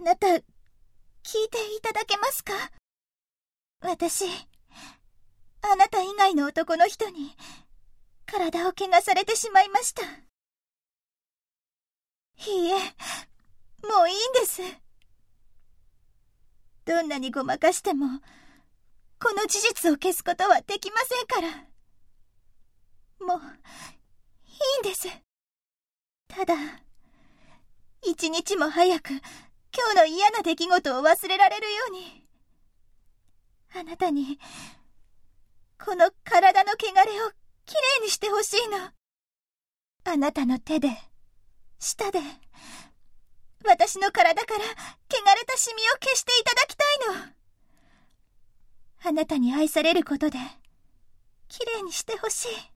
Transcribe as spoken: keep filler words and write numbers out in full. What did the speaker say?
なた、聞いていただけますか？私、あなた以外の男の人に体を怪我されてしまいました。いいえ、もういいんです。どんなにごまかしても、この事実を消すことはできませんから。もう、いいんです。ただ、一日も早く今日の嫌な出来事を忘れられるように、あなたに、この体の汚れをきれいにしてほしいの。あなたの手で、舌で、私の体から汚れたシミを消していただきたいの。あなたに愛されることで、きれいにしてほしい。